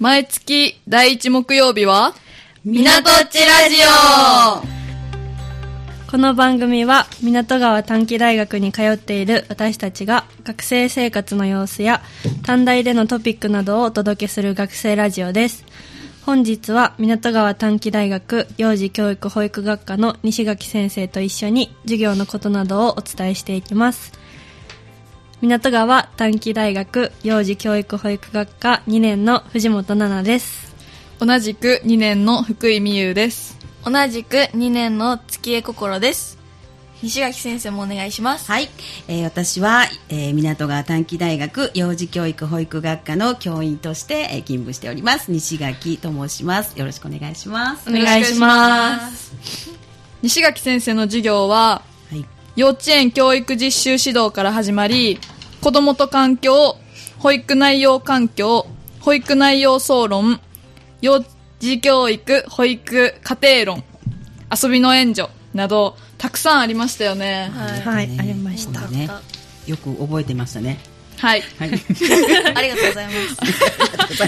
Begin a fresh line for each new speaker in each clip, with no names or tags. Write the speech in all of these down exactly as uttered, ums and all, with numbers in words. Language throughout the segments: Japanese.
毎月第一木曜日は
みなとっちラジオ。
この番組は港川短期大学に通っている私たちが学生生活の様子や短大でのトピックなどをお届けする学生ラジオです。本日は港川短期大学幼児教育保育学科の西垣先生と一緒に授業のことなどをお伝えしていきます。港川短期大学幼児教育保育学科にねんの藤本奈々です。
同じくにねんの福井美優です。
同じくにねんの月江心です。西垣先生もお願いします。
はい、えー、私は、えー、港川短期大学幼児教育保育学科の教員として、えー、勤務しております西垣と申します。よろしくお願いします。
お願いします。
西垣先生の授業は、はい、幼稚園教育実習指導から始まり、子どもと環境、保育内容環境、保育内容総論、幼児教育保育家庭論、遊びの援助などたくさんありましたよね。
はい、はい、ありました、
ね、よく覚えてましたね。
はい、
はい、ありがとうございます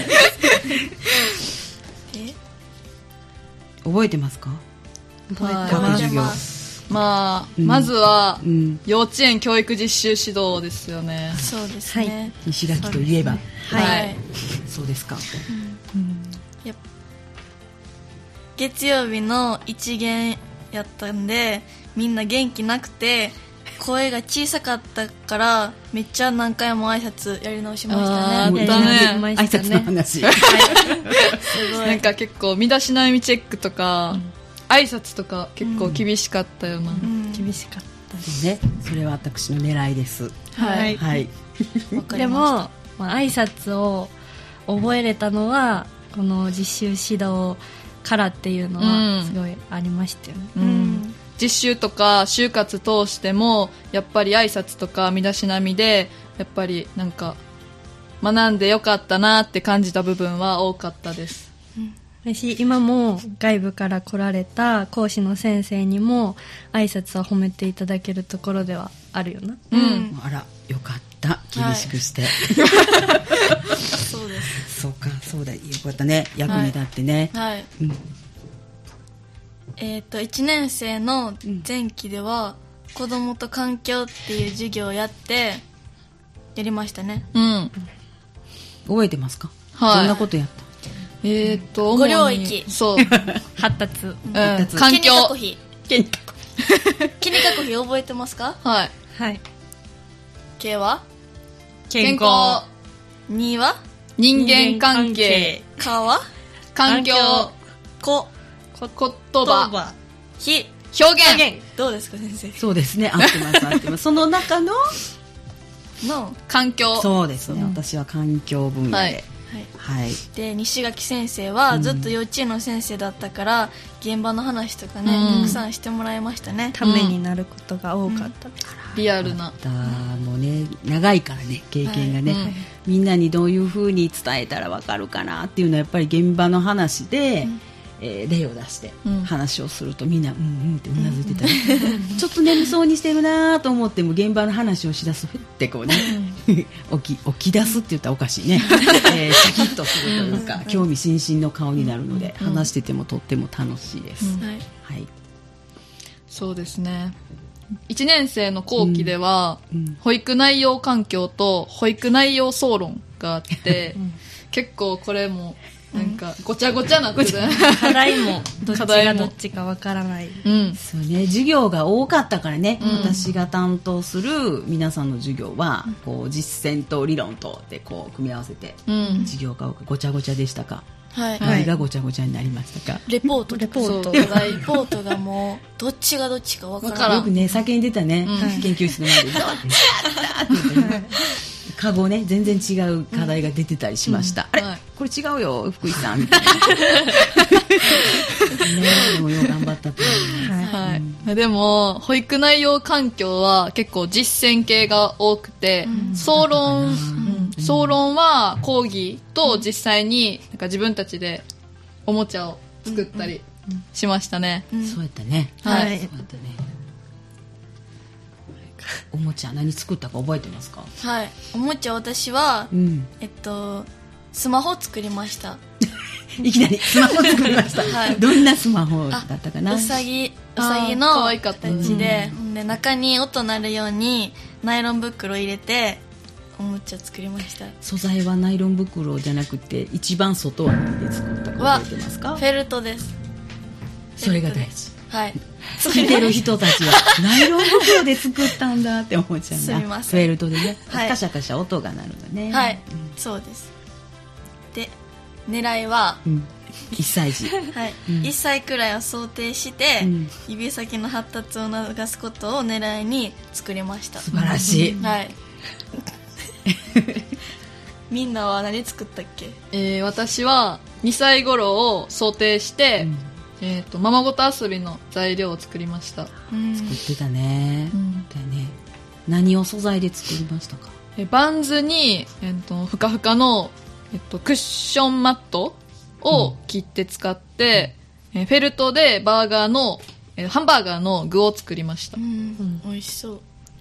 え覚えてますか？
覚えてます。まあ、うん、まずは、うん、幼稚園教育実習指導ですよね。
そうですね、はい、
西垣といえば、ね、
はい、
そうですか、
うんうん、やっ月曜日の一限やったんでみんな元気なくて声が小さかったからめっちゃ何回も挨拶やり直しましたね。
あー、だね、
挨拶の話
はい、すごい
なんか結構身だしなみチェックとか、うん、挨拶とか結構厳しかったよな、うん
うん、厳しかったです
ね。それは私の狙いです。
はい、
はい、
でも、まあ、挨拶を覚えれたのはこの実習指導からっていうのはすごいありましたよね、
うんうん、実習とか就活通してもやっぱり挨拶とか身だしなみでやっぱりなんか学んでよかったなって感じた部分は多かったです、
うん、私今も外部から来られた講師の先生にも挨拶は褒めていただけるところではあるよな、
うんうん、あらよかった厳しくして、はい、
そうです
そうかそうだよかったね役に立ってね、
はい、はい、うん、えーといちねん生の前期では、うん、子どもと環境っていう授業をやってやりましたね、
うん、
覚えてますか？
はい、
どんなことやった？
えーと
ご領域
そう
発達、うん、
発達環境
ケニカコヒケニカコヒ覚えてますか？
はい
はい。
K は
健康、
には
人間関係、
かは
環境、
こ
言葉、
ひ
表現。
どうですか先生？
そうですね、合ってます合ってますその中の
の
環境。
そうですね、私は環境分野で、はい
はい、で西垣先生はずっと幼稚園の先生だったから、うん、現場の話とかね、うん、たくさんしてもらいましたね。
ためになることが多かったです、
うん、リアルな
もうね長いからね経験がね、はい、うん、みんなにどういう風に伝えたら分かるかなっていうのはやっぱり現場の話で、うん、えー、例を出して話をするとみんなうんうんってうなずいてたり、うん、ちょっと眠そうにしてるなと思っても現場の話をしだすってこうね、うん、起き、起き出すって言ったらおかしいね、えー、シャキッとするというか、うん、興味津々の顔になるので、うん、話しててもとっても楽しいです、うん、はい、はい、
そうですね。いちねん生の後期では、うん、保育内容環境と保育内容総論があって、うん、結構これもなんかごちゃごちゃなって
課題もどっちがどっちかわからない、
うん、そうね、授業が多かったからね、うん、私が担当する皆さんの授業は、うん、こう実践と理論とでこう組み合わせて、うん、授業がごちゃごちゃでしたか？はい、何がごちゃごちゃになりましたか？
レポートレポートレポートがもうどっちがどっちかわからない。
よくね叫んでたね、うん、研究室の前でどっちだったって言ってね過去ね全然違う課題が出てたりしました、うん、あれ、はい、これ違うよ福井さんみたいなね、でもよう頑張ったと思います、
はいはい、でも保育内容環境は結構実践系が多くて、うん、総論、うん、総論は講義と実際になんか自分たちでおもちゃを作ったりしましたね、
うんうん、そうやったね、
はい、
そうやったね。おもちゃ何作ったか覚えてますか？
はい、おもちゃ私は、うん、えっとスマホ作りました。
いきなりスマホ作りました、はい、どんなスマホだったかな。
うさぎうさぎの形で、うん、で中に音鳴るようにナイロン袋入れておもちゃ作りました。
素材はナイロン袋じゃなくて一番外は何で作ったか覚えてますか？
フェルトです。
それが大事。
はい。
聞いてる人たちはナイロン袋で作ったんだって思っちゃうんだ。
すみません。
フェルトでね、
はい、
カシャカシャ音が鳴るんだね。
はい、うん、そうです。で狙いは、うん、
いっさい児、
はいうん、いっさいくらいを想定して、うん、指先の発達を促すことを狙いに作りました。
素晴らしい、
はいみんなは何作ったっけ？
えー、私はにさい頃を想定して、うんえー、とままごと遊びの材料を作りました。
うん、作ってたね、うん、だね。何を素材で作りましたか？
えバンズに、えー、とふかふかのえっと、クッションマットを切って使って、うん、えフェルトでバーガーのえハンバーガーの具を作りました。
うんうん、美味しそう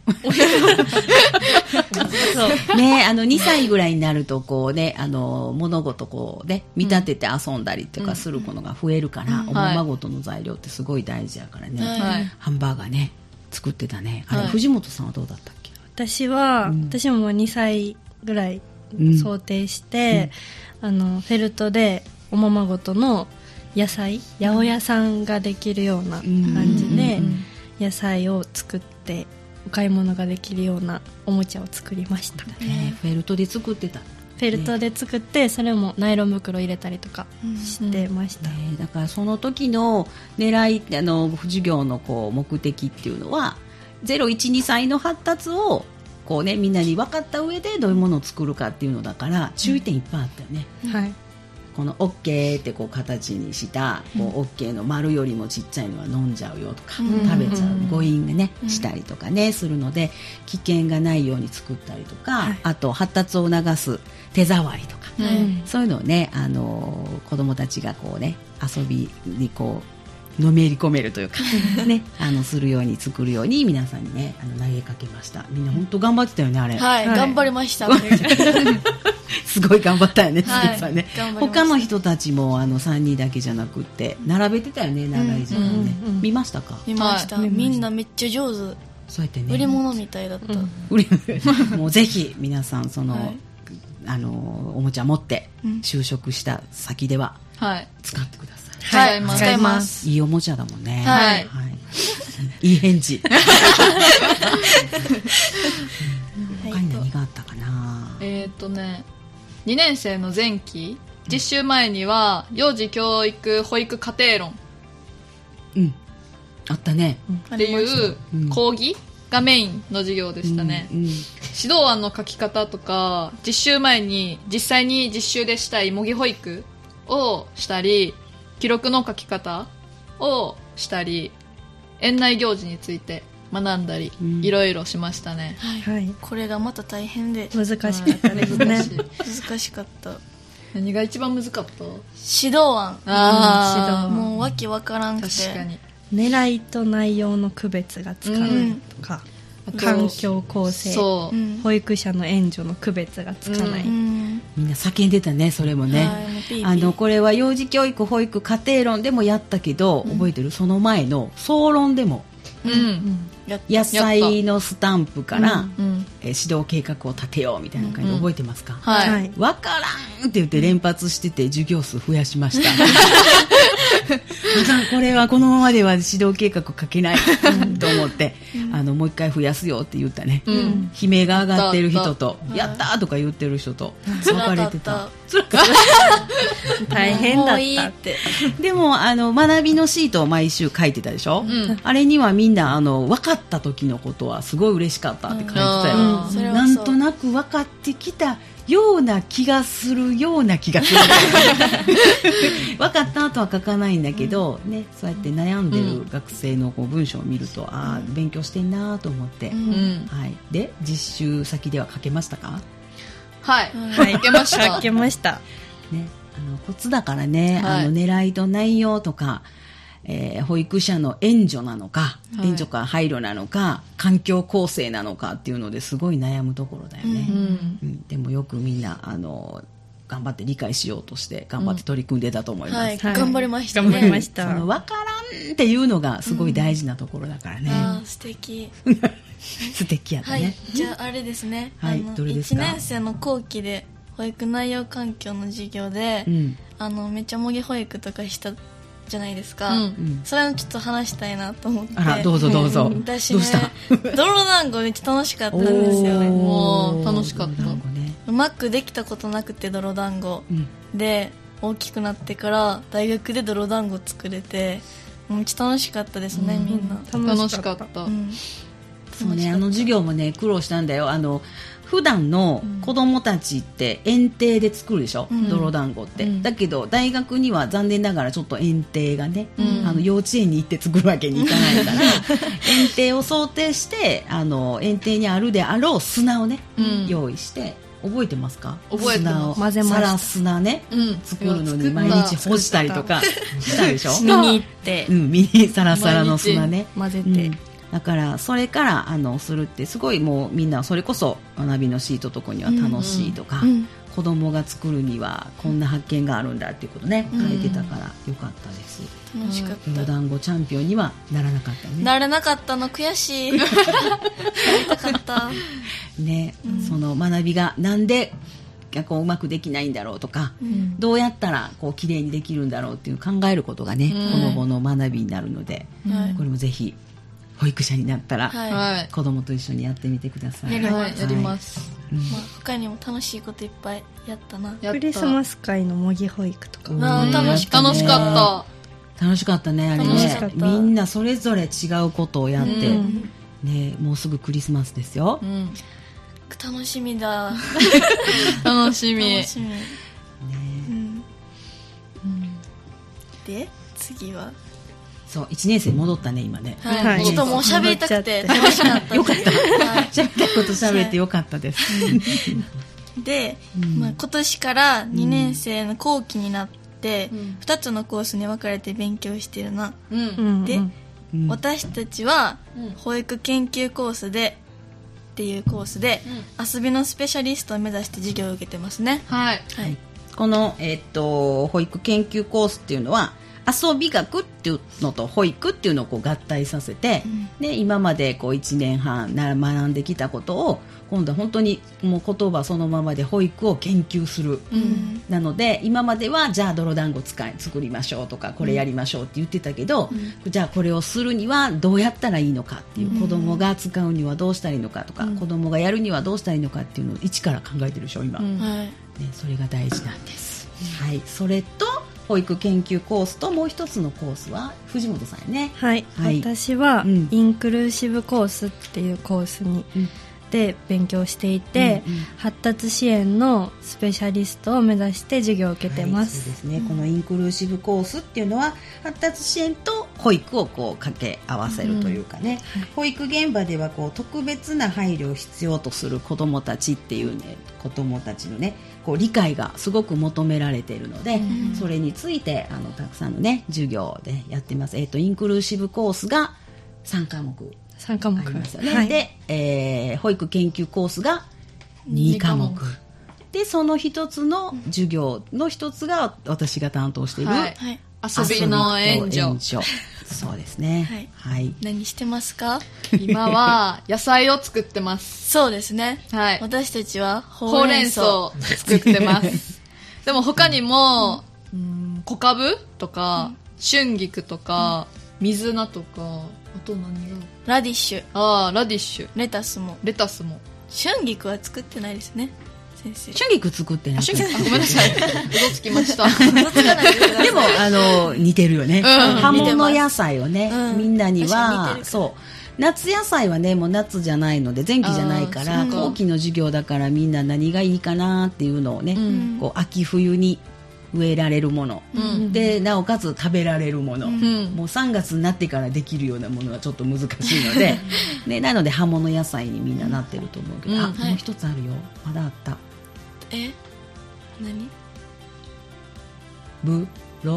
そうね、あのにさいぐらいになるとこうね、あの物事こうね見立てて遊んだりとかするものが増えるから、うん、おままごとの材料ってすごい大事やからね、はい、ハンバーガーね作ってたね。あれ、はい、藤本さんはどうだったっけ？
私は、うん、私もにさいぐらい想定して、うん、あのフェルトでおままごとの野菜八百屋さんができるような感じで野菜を作ってお買い物ができるようなおもちゃを作りました、
ね、フェルトで作ってた。
フェルトで作って、ね、それもナイロン袋入れたりとかしてました、
うんね、だからその時の狙いあの授業のこう目的っていうのはゼロいちにさいの発達をこうね、みんなに分かった上でどういうものを作るかっていうのだから注意点いっぱいあったよね、
うんはい、
この OK ってこう形にしたこう OK の丸よりもちっちゃいのは飲んじゃうよとか、うん、食べちゃう誤飲がね、うん、したりとかねするので危険がないように作ったりとか、はい、あと発達を促す手触りとか、うん、そういうのをね、あのー、子どもたちがこうね遊びにこうのめり込めるというか、ね、あのするように作るように皆さんにねあの投げかけました。みんな本当頑張ってたよねあれ、
はいはい、頑張りました
すごい頑張ったよね、はい、さんね他の人たちもあのさんにんだけじゃなくって並べてたよね長い時間ね、うんうんうん、見ましたか？
見ました、はい、みんなめっちゃ上手。
そうやってね
売り物みたいだった、うん、
もうぜひ皆さんその、はい、あのおもちゃ持って就職した先では使ってください。
はい、はい、使います。
いいおもちゃだもんね。
はい。
はい、いい返事。他に何があったかな。
えー、っとね、にねん生の前期実習前には幼児教育保育家庭論、
うん、あったね。
っていう講義がメインの授業でしたね。うんうん、指導案の書き方とか、実習前に実際に実習でしたい模擬保育をしたり。記録の書き方をしたり園内行事について学んだり、うん、いろいろしましたね、
はい、これがまた大変で
難しかったですね
難しかった。
何が一番難かった？
指導案。あ、うん、もうわけわからんくて
確かに
狙いと内容の区別がつかないとか、うん、環境構成、保育者の援助の区別がつかない、うん、
みんな叫んでたねそれもね、はい、ピーピーあのこれは幼児教育保育家庭論でもやったけど、うん、覚えてる？その前の総論でも、うんうん、野菜のスタンプから、うんうん、え指導計画を立てようみたいな感じで覚えてますか？うんうんはい、分からんって言って連発してて授業数増やしましたこれはこのままでは指導計画書けないと思って、うん、あのもう一回増やすよって言ったね、うん、悲鳴が上がってる人と、うん、やったーとか言ってる人と分かれてた。
大変だった
もういいって
でもあの学びのシートを毎週書いてたでしょ、うん、あれにはみんなあの分かった時のことはすごい嬉しかったって書いてたよ、うん、なんとなく分かってきたような気がするような気がする分かった後は書かないんだけど、うんね、そうやって悩んでる学生のこう文章を見ると、うん、ああ勉強してんなと思って、うんはい、で実習先では書けましたか？
はい、はい、書けました
書けました、
ね、あのコツだからね、はい、あの狙いと内容とかえー、保育者の援助なのか、はい、援助か配慮なのか環境構成なのかっていうのですごい悩むところだよね、うんうん、でもよくみんなあの頑張って理解しようとして頑張って取り組んでたと思います、うん
はい、頑張りましたね。
頑張りました。
その分からんっていうのがすごい大事なところだからね、うん、
あ素敵
素敵やったね、
はい、じゃああれですね、
はい、
あの
どれですか。
いちねん生の後期で保育内容環境の授業で、うん、あのめっちゃ模擬保育とかしたじゃないですか、うん、それをちょっと話したいなと思って。
あらどうぞどうぞ、
うん、私ね泥団子めっちゃ楽しかったんですよね。
もう楽しかった、ね、
うまくできたことなくて泥団子、うん、で大きくなってから大学で泥団子作れてめっちゃ楽しかったですね、うん、みんな
楽しかった、うん、
そうね、あの授業もね苦労したんだよ。あの普段の子供たちって園庭で作るでしょ、うん、泥団子って、うん、だけど大学には残念ながらちょっと園庭がね、うん、あの幼稚園に行って作るわけにいかないから園庭を想定してあの園庭にあるであろう砂をね、うん、用意して覚えてますか。
覚えてます。
混ぜました。
サラ砂ね、うん、作るのに毎日干したりとかしたでしょ。
見に行って、
うん、見にサラサラの砂ね
混ぜて、うん、
だからそれからあのするってすごいもうみんなそれこそ学びのシートとかには楽しいとか、うんうん、子供が作るにはこんな発見があるんだっていうことね、うん、書いてたからよかったです。
楽しかった。
泥団子チャンピオンにはならなかったね。
なれなかったの悔しい。やりたかった
ね、うん、その学びがなんでこううまくできないんだろうとか、うん、どうやったらこう綺麗にできるんだろうっていう考えることがね、うん、この後の学びになるので、うん、これもぜひ保育者になったら、はい、子供と一緒にやってみてください。
やります、
やります、
うんまあ、他にも楽しいこといっぱいやったな。
クリスマス会の模擬保育とか、
あ楽しかった、
楽しかった
楽しかったねあれね。みんなそれぞれ違うことをやって、うんね、もうすぐクリスマスですよ、うん、
楽しみだ
楽しみ、
楽しみ、ねうんうん、で次は
そういちねん生戻ったね今ね、
はい、ちょっともう喋りたくて楽しかった
よかった喋ったこと喋ってよかったです、はい、
で、うんまあ、今年からにねん生の後期になってうん、ふたつのコースに分かれて勉強してるな、うん、で、うん、私たちは保育研究コースでっていうコースで、うん、遊びのスペシャリストを目指して授業を受けてますね。
はい、
はい、
この、えー、っと保育研究コースっていうのは遊び学っていうのと保育っていうのをこう合体させて、うん、で今までこういちねんはんな学んできたことを今度は本当にもう言葉そのままで保育を研究する、うん、なので今まではじゃあ泥団子使い作りましょうとかこれやりましょうって言ってたけど、うん、じゃあこれをするにはどうやったらいいのかっていう、うん、子供が使うにはどうしたらいいのかとか、うん、子供がやるにはどうしたらいいのかっていうのを一から考えてるでしょ今、うんね、それが大事なんです、うんはい、それと保育研究コースともう一つのコースは藤本さんやね。
はい、はい、私は、うん、インクルーシブコースっていうコースに、うんで勉強していて、うんうん、発達支援のスペシャリストを目指して授業を受けてます、
はい、そうですね、うん、このインクルーシブコースっていうのは発達支援と保育をこう掛け合わせるというかね、うんはい、保育現場ではこう特別な配慮を必要とする子どもたちっていうね子どもたちのねこう理解がすごく求められているので、うん、それについてあのたくさんのね授業でやってます、えーと、インクルーシブコースがさんかもく
さんかもく
ありますよね、はい、で、えー、保育研究コースがにかもくでその一つの授業の一つが私が担当している、はい、
遊びの援助
そうですね、
はいはい、何してますか？
今は野菜を作ってます
そうですね、
はい、
私たちは
ほうれん草を作ってますでも他にも、うん、小かぶとか、うん、春菊とか、うん、水菜とかあと何が
ラディッシュ
ああラディッシュ
レタスも
レタスも
春菊は作ってないですね先生。
春菊作ってない
春菊ごめんなさい嘘つきました
でもあの似てるよね、うん、葉物野菜をね、うん、みんなにはそう夏野菜はねもう夏じゃないので前期じゃないから後期の授業だからみんな何がいいかなっていうのをね、うん、こう秋冬に植えられるもの、うん、でなおかつ食べられるもの、うん、もうさんがつになってからできるようなものはちょっと難しいので、ね、なので葉物野菜にみんななってると思うけど、うん、あ、はい、もう一つあるよまだあった
え何
ブロッ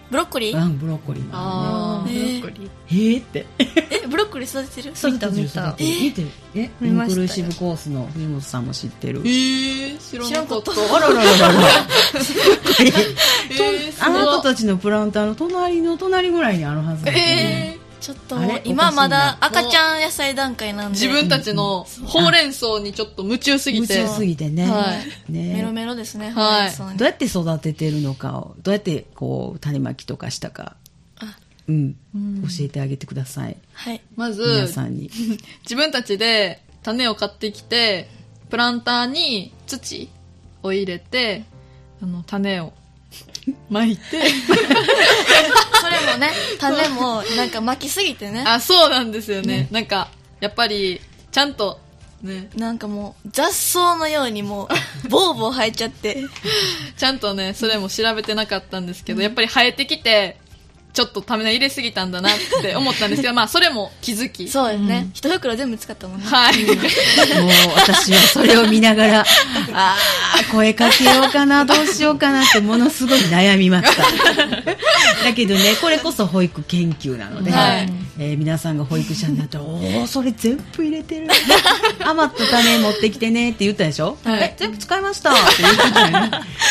ブロッコリー、
うん、ブロッコリー
あ
ー、
ブロッコリー。
えーって
えブロッコリー育ててる？
見た見た。
見てる。えインクルーシブコースの藤本さんも知ってる？
えー、知らなかった。
あららららら
えー、
あなたたちのプランターの隣の隣ぐらいにあるはずだね。
えーちょっと今まだ赤ちゃん野菜段階なんで
自分たちのほうれん草にちょっと夢中すぎて
夢中すぎてね、
は
い、ねメロメロですね、
はい、
どうやって育ててるのかをどうやってこう種まきとかしたか、うん、うん、教えてあげてください。
はい、
まず
皆さんに
自分たちで種を買ってきてプランターに土を入れてあの種を巻いて
それもね種もなんか巻きすぎてね
あそうなんですよね、ねなんかやっぱりちゃんとね
なんかもう雑草のようにもうボーボー生えちゃって
ちゃんとねそれも調べてなかったんですけど、うん、やっぱり生えてきてちょっと種入れすぎたんだなって思ったんですけどまあそれも気づき
そうですね、うん、一袋全部使ったもんね
はい、
うん、もう私はそれを見ながらあー声かけようかなどうしようかなってものすごい悩みましただけどねこれこそ保育研究なので、はいえー、皆さんが保育者になったらおーそれ全部入れてる余った種持ってきてねって言ったでしょ、はい、え全部使いましたって言ってたよね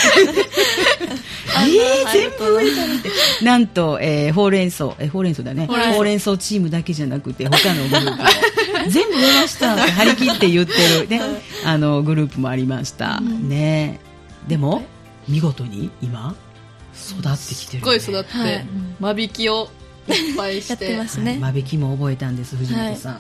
えー、全部入れたのってなんと、えー、ほうれん草、えー、ほうれん草だねほうれん草チームだけじゃなくて他のグループも全部入れましたって張り切って言ってる、ね、あのグループもありました、うん、ねでも見事に今育ってきてる、ね、
すごい育って、はい、間引きをいっぱいして
やってますね、
間引きも覚えたんです藤本さん、はい、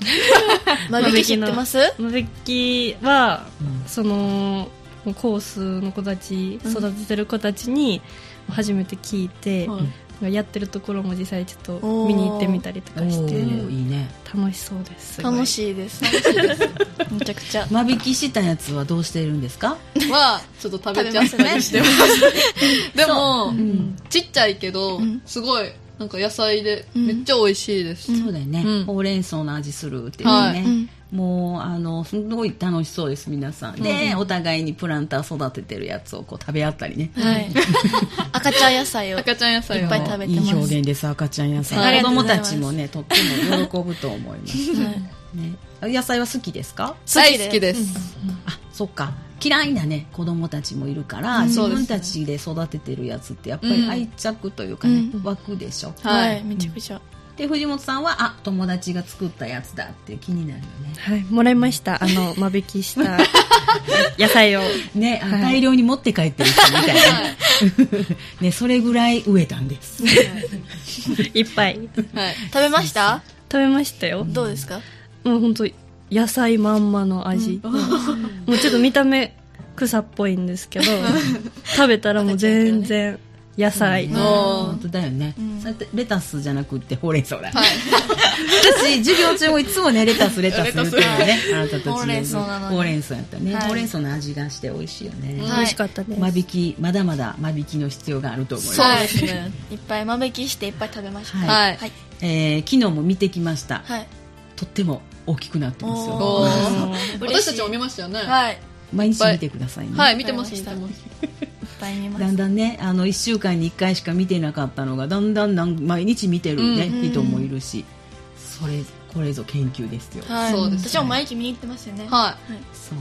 間引き知ってます？
間引きは、うん、そのコースの子たち育ててる子たちに初めて聞いて、うん、やってるところも実際ちょっと見に行ってみたりとかしていい、ね、楽しそうです。
楽しいですめちゃくちゃ
間引きしたやつはどうしてるんですか？
はちょっと食べちゃったりしてます、ね、でも、うん、ちっちゃいけど、うん、すごいなんか野菜でめっちゃ美味しいです、
うん、そうだよね、うん、ほうれん草の味するっていうね、はい、もうあのすごい楽しそうです皆さんで、うん、お互いにプランター育ててるやつをこう食べ合ったりね、はい、
赤ちゃん野菜を
赤ちゃん野菜を
いっぱい食べてます。
いい表現です赤ちゃん野菜、はい、子供たちもねとっても喜ぶと思います、はいね、野菜は好きですか？
大好きです、
うん、あそっか嫌いなね子供たちもいるから、うん、自分たちで育ててるやつってやっぱり愛着というかね、うん、湧くでしょ、
はい、めちゃくちゃ、
うん、で藤本さんはあ友達が作ったやつだって気になるよね。
はい、もらいましたあの間引きした野菜を
ね、はい、大量に持って帰ってる人みたいな、ね、それぐらい植えたんです
いっぱい、
はい、食べました？
食べましたよ。
どうですか？
もう本当野菜まんまの味、うん、もうちょっと見た目草っぽいんですけど食べたらもう全然野菜、
うん、本当だよね、うん、レタスじゃなくってほうれん草だ、はい、私授業中もいつもねレタスレタス言ってるよねあなたたち
ほうれん草なのに
ほうれん草やったね、はい、ほうれん草の味がして美味しいよね、
はい、美味しかったです。
間引きまだまだ間引きの必要があると思います。
そうですねいっぱい間引きしていっぱい食べました、
はいはいえー、昨日も見てきました、はい、とっても大きくなってますよ
私たちも見ましたよね。
はい
毎日見てくださいね。
はい見てます見てます
いっぱい見ます。
だんだんねあのいっしゅうかんにいっかいしか見てなかったのがだんだんなん毎日見てる、ねうん、人もいるしそれこれぞ研究ですよ、
はい、そうです、ね、私も毎日見に行ってますよね。
はい、
そう、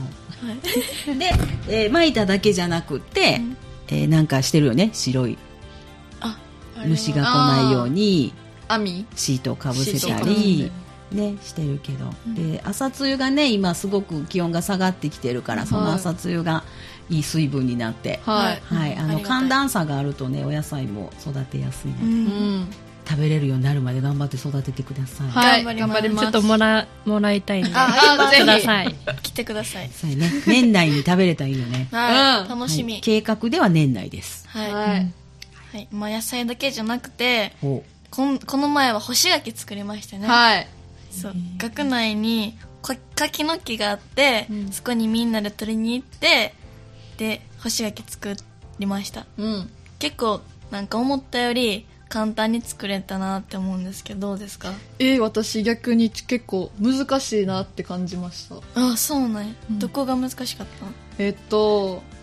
はい、で、えー、巻いただけじゃなくて、うんえー、なんかしてるよね白いあ虫が来ないように
網
シートをかぶせたりね、してるけど、うん、で朝露がね今すごく気温が下がってきてるから、はい、その朝露がいい水分になって、はいはい、あの寒暖差があるとねお野菜も育てやすいので、うん、食べれるようになるまで頑張って育ててください。
はい、頑張ります。
ちょっともらもらいたいんで
あ
ください
来てください。
そうね、年内に食べれたらいいよね
はい、楽しみ、
はい、計画では年内です。
はい、はいうんはいまあ、野菜だけじゃなくてこんこの前は干し柿作りましたね。
はい
そう学内に柿の木があって、うん、そこにみんなで取りに行ってで干し柿作りました、うん、結構なんか思ったより簡単に作れたなって思うんですけどどうですか？
えー、私逆に結構難しいなって感じました。
あそうなんや、うん、どこが難しかったの？
えー、っと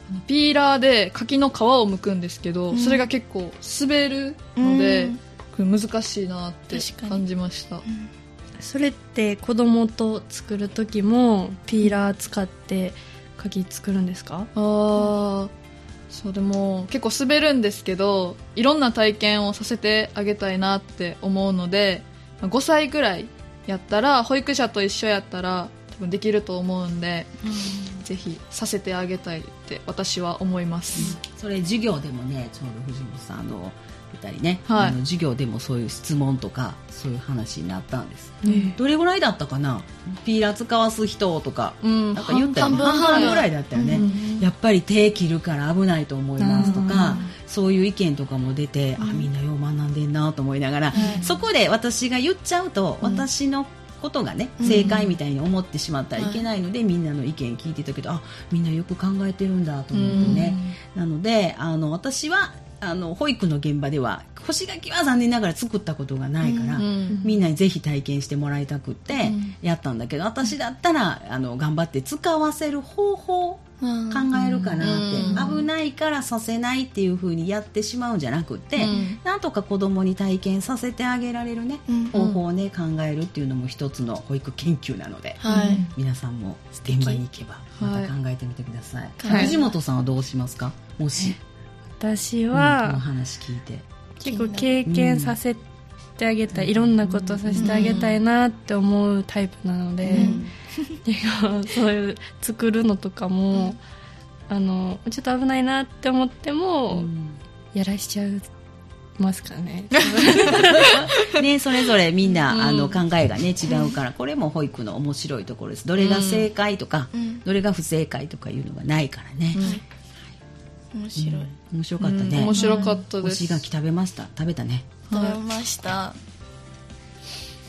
ピーラーで柿の皮を剥くんですけど、うん、それが結構滑るので、うん、難しいなって感じました、うん、
それって子供と作る時もピーラー使って柿作るんですか？
あー、そうでも結構滑るんですけど、いろんな体験をさせてあげたいなって思うので、ごさいぐらいやったら保育者と一緒やったら多分できると思うんで、うん、ぜひさせてあげたいって私は思います、
うん、それ授業でもね、ちょうど藤本さんあのふたりね、
はい、
あの授業でもそういう質問とかそういう話になったんです、うん、どれぐらいだったかな、ピーラー使わす人とか、うん、なんか言ったら半分半分ぐらいだったよね、うん、やっぱり手切るから危ないと思いますとか、そういう意見とかも出て、うん、あ、みんなよう学んでんなと思いながら、うん、そこで私が言っちゃうと、うん、私のことがね、正解みたいに思ってしまったらいけないので、うん、みんなの意見聞いてたけど、あ、みんなよく考えてるんだと思ってね、うん、なのであの私はあの保育の現場では干し柿は残念ながら作ったことがないから、うん、みんなにぜひ体験してもらいたくってやったんだけど、私だったらあの頑張って使わせる方法考えるかなって、うん、危ないからさせないっていう風にやってしまうんじゃなくて、うん、なんとか子供に体験させてあげられるね、うん、方法をね考えるっていうのも一つの保育研究なので、はい、皆さんも現場に行けばまた考えてみてください、はい、藤本さんはどうしますか？もし
私は、
うん、この話聞いて
結構経験させてあげたい、うん、いろんなことをさせてあげたいなって思うタイプなので、うん、そういう作るのとかも、うん、あのちょっと危ないなって思っても、うん、やらしちゃいますかね
ね、それぞれみんな、うん、あの考えが、ね、違うから、これも保育の面白いところです。どれが正解とか、うん、どれが不正解とかいうのがないからね、
うん、面白い、うん、
面白かったね、
うん、面白かったです。
干し柿食べました？食べたね。
食べました、はい、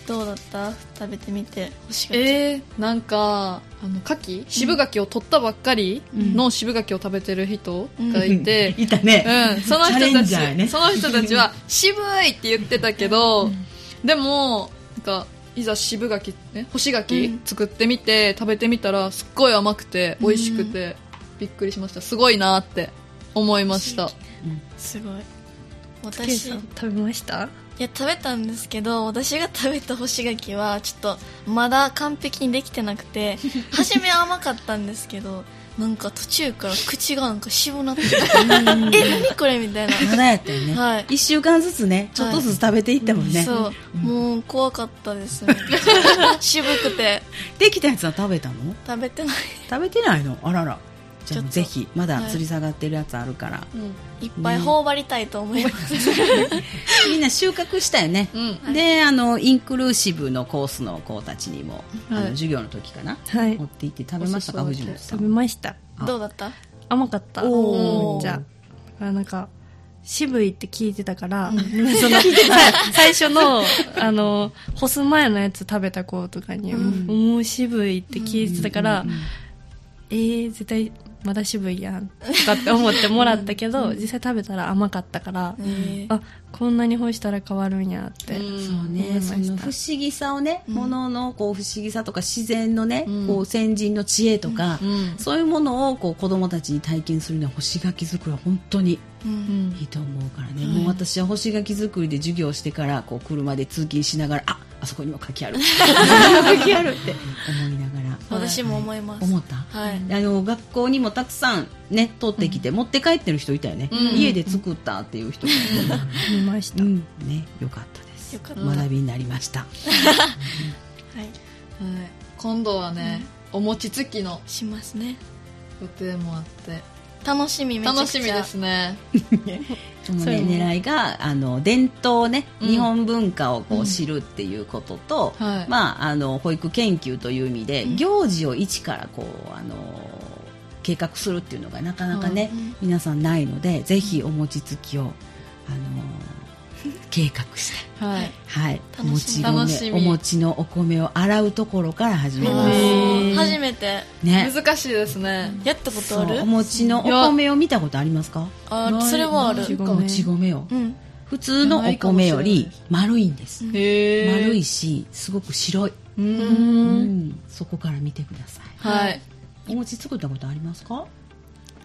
どうだった？食べてみて。干し柿、
えー、なんかあの柿渋柿を取ったばっかりの渋柿を食べてる人がいて、
うん、いたね、
うん、その人たち、ね、その人たちは渋いって言ってたけど、うん、でもなんかいざ渋柿、ね、干し柿作ってみて、うん、食べてみたらすっごい甘くて美味しくて、うん、びっくりしました。すごいなって思いました、うん、
すごい。
私食べました？
いや食べたんですけど、私が食べた干し柿はちょっとまだ完璧にできてなくて初め甘かったんですけどなんか途中から口がなんか渋なってえ何これみたいな。
まだやったよね、
はい、
いっしゅうかんずつねちょっとずつ食べていったもんね、はい、
そう、うん、もう怖かったです渋くて。
できたやつは食べたの？
食べてない。
食べてないの？あらら。じゃあぜひまだ吊り下がってるやつあるから、はい、
うん、いっぱい頬張りたいと思います、ね、
みんな収穫したよね、うん、であのインクルーシブのコースの子たちにも、はい、あの授業の時かな、はい、持って行って食べましたか？藤本さん
食べました。
どうだった？
甘かった。おー、じゃあなんか渋いって聞いてたから、うん、その最初のあの干す前のやつ食べた子とかに、うん、もう渋いって聞いてたから、うんうんうん、えー、絶対まだ渋いやんとかって思ってもらったけど、うん、実際食べたら甘かったから、うん、あこんなに干したら変わるんやって、
うん、そうね、その不思議さをね、うん、もののこう不思議さとか自然のね、うん、こう先人の知恵とか、うん、そういうものをこう子どもたちに体験するには干し柿作りは本当にいいと思うからね、うん、もう私は干し柿作りで授業してからこう車で通勤しながらああそこにも柿ある柿あるって思いながら
私も思います。
思った、
はい、
あの学校にもたくさんね取ってきて、うん、持って帰ってる人いたよね、うん、家で作ったっていう人が
いました、
うんね、よかったです。よかった、学びになりました、はい
はい、今度はね、うん、お餅つきの
しますね
予定もあって
楽しみめちゃくちゃ
楽しみですね
そのね、狙いがあの伝統ね、うん、日本文化をこう知るっていうことと、うんはい、まあ、あの保育研究という意味で、うん、行事を一からこうあの計画するっていうのがなかなかね、うん、皆さんないのでぜひお餅つきをあの計画して、はいはい、お餅米お餅のお米を洗うところから始めます。
初めて、
ね、難しいですね。
やったことある？
お餅のお米を見たことありますか？
あ、それはある。
もち米を、うん、普通のお米より丸いんです。へ丸いしすごく白い。うん、うん、そこから見てください。
はい。
お餅作ったことありますか？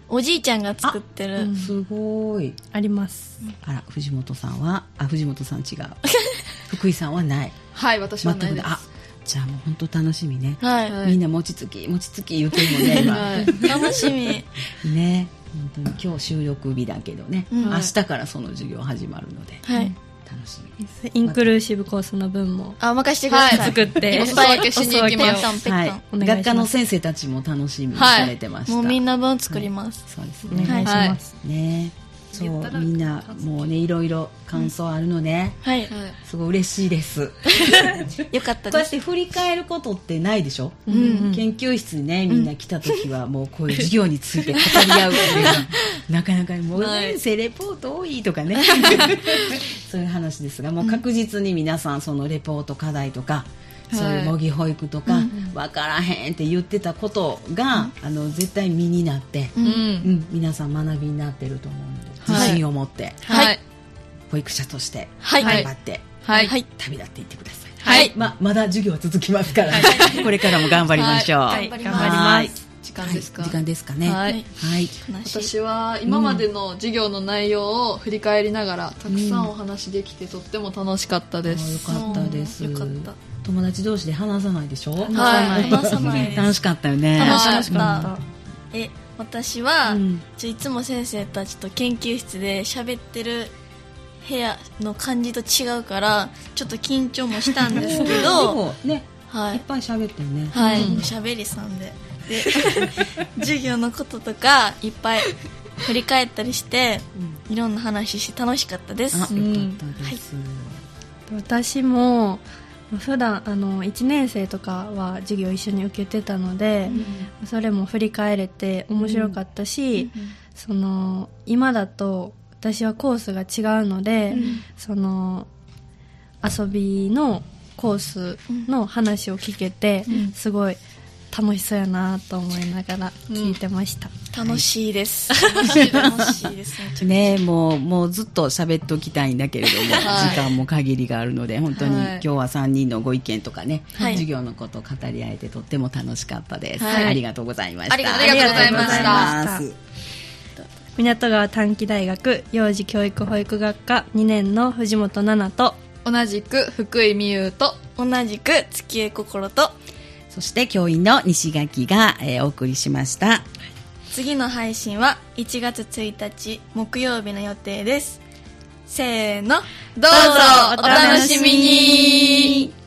おじいちゃんが作ってる、
うん、すごい
あります。
あら、藤本さんはあ藤本さん違う福井さんはない。
はい、私はないです。
あ、じゃあもう本当楽しみね、
はい、
みんな餅つき餅つき言ってるもんね今、はい、
楽しみ
ね。本当に今日収録日だけどね、うん、明日からその授業始まるので、
はい、
楽しみです。
インクルーシブコースの分も
あ任せてください、
はい、作って
お裾分けしに行きます。
はい、学科の先生たちも楽しみにされてました、
はい、もうみんな分作ります、
はい、そうですね、
お願いします、
はい、ね。そうみんなもうねいろいろ感想あるのね、
うん、はい、
すごい嬉しいです
よかったです。
こうやって振り返ることってないでしょ、うん、研究室にねみんな来た時はもうこういう授業について語り合うっていうのはなかなかもう先生レポート多いとかねそういう話ですが、もう確実に皆さんそのレポート課題とか、そういう模擬保育とか、分からへんって言ってたことが、うん、あの絶対身になって、うんうん、皆さん学びになってると思うので、自信を持って、はい、保育者として頑張って、はい、旅立っていってください。はい、ま, まだ授業は続きますから、はい、これからも頑張りましょう。はい、
頑張ります。
時間ですか、
はい、時間ですかね。はい、はい、
私は今までの授業の内容を振り返りながら、たくさんお話できてとっても楽しかったです。
うん、よかったです。
よかった。
友達同士で話さないでしょ。
はい、話さないです。
楽しかったよね。
楽しかった。え、私は、うん、いつも先生たちと研究室で喋ってる部屋の感じと違うからちょっと緊張もしたんですけど
ね、はい、いっぱい喋ってるね。
はい、喋りさんでで授業のこととかいっぱい振り返ったりして、うん、いろんな話して楽しかったです。
あ、よかったです。
はい、私も普段あのいちねん生とかは授業一緒に受けてたので、うん、それも振り返れて面白かったし、うん、その今だと私はコースが違うので、うん、その遊びのコースの話を聞けて、うん、すごい楽しそうやなと思いながら聞いてました。
うん、楽しいです。楽しい楽しいです
ね。もうもうずっと喋っておきたいんだけれども、はい、時間も限りがあるので本当に今日はさんにんのご意見とかね、はい、授業のことを語り合えてとっても楽しかったです。はい、ありがとうございました。
ありがとうございました。
港川短期大学幼児教育保育学科にねんの藤本奈々と
同じく福井美優と
同じく月江心と
そして教員の西垣が、えー、お送りしました。
次の配信はいちがつついたち木曜日の予定です。せーの、
どうぞお楽しみに。